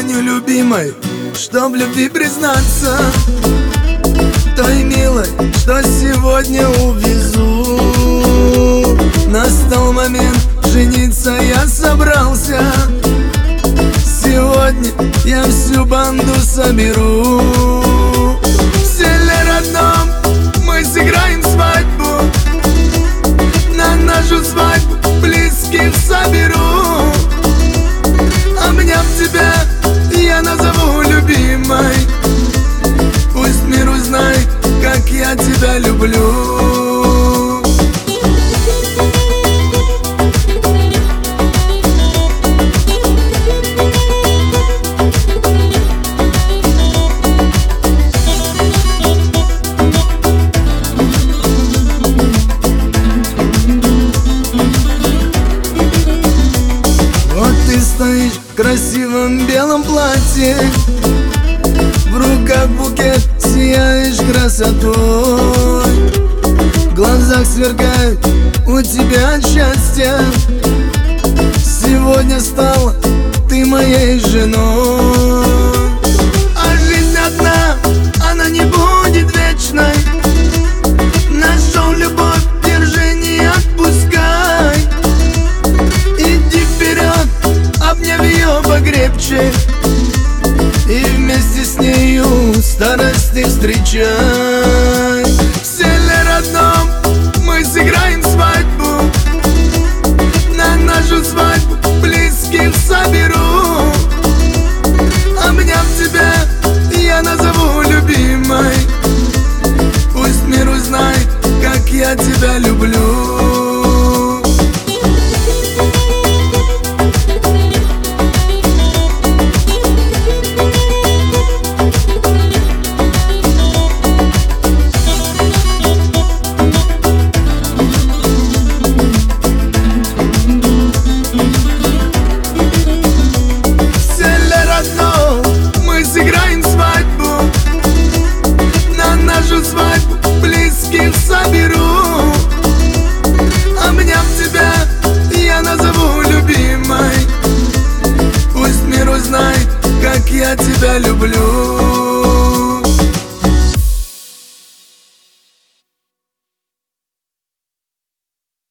Звоню любимой, чтоб в любви признаться, той милой, что сегодня увезу. Настал момент жениться, я собрался. Сегодня я всю банду соберу. В селе родном мы сыграем свадьбу. На нашу свадьбу близких соберу. Обняв тебя, я назову любимой. Пусть мир узнает, как я тебя люблю. Вот ты стоишь в красивом белом платье, в руках букет, сияешь красотой. В глазах сверкает у тебя от счастья. Сегодня стала ты моей женой. А жизнь одна, она не будет вечной. Нашел любовь, держи, не отпускай. Иди вперед, обняв ее покрепче, и вместе с нею старости встречай.